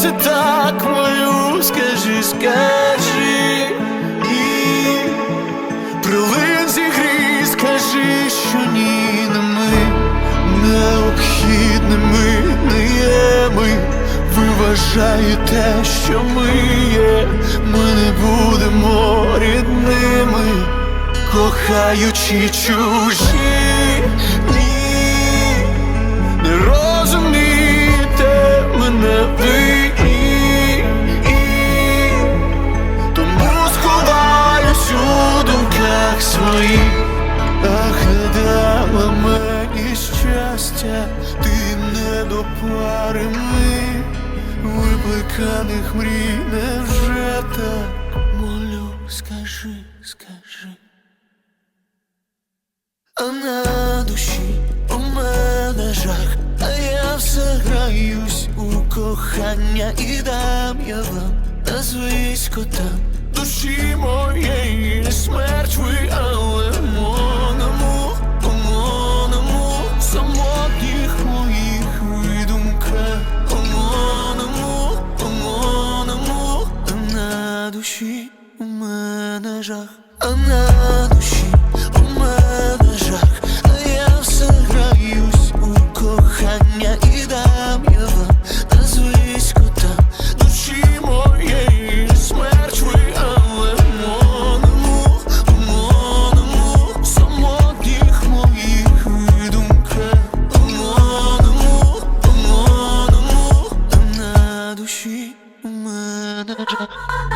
серце так молю, скажи, скажи, і прилин зігрій, скажи, що ні, не ми, необхідними не є ми. Ви вважаєте, що ми є, ми не будемо рідними, кохаючи чужі. Ні, не розумієте мене ви, тому сховаюсь у думках своїх. Ах, не дала мені щастя, ти не до пари ми, викликаних мрій, невже так молю, скажи, скажи. А на душі у мене жах, а я все граюсь у кохання і дам я вам назвисько там душі моєї смерть ви, але моному, самотніх моїх видумках, моному, а на душі у мене жах, а на душі у мене жах, а я все граюсь у кохання і дам я вам назвисько там душі моєї смерть ви, але моному, самотніх моїх видумках, моному, а на душі у мене жах.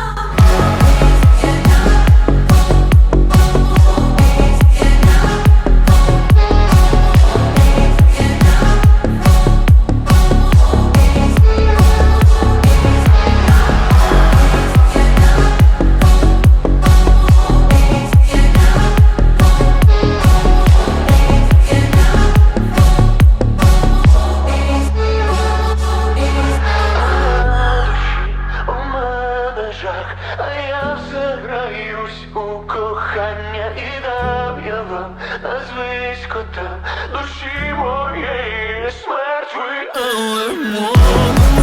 А я все граюсь у кохання і дам я вам назвисько там душі моєї смерть ви, але